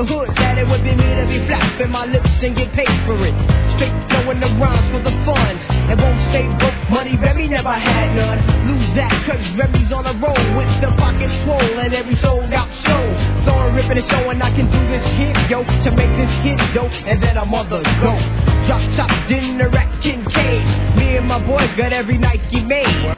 the hood that it would be me to be flapping my lips and get paid for it. Straight throwing the rhymes for the fun. And won't stay broke, money Remy never had none. Lose that cause Remy's on the road with the pocket swole and every sold out show. So I'm ripping and showing I can do this hit, yo, to make this hit, yo, and then I'm on the go. Drop top dinner at Kincaid. Me and my boys got every Nike made.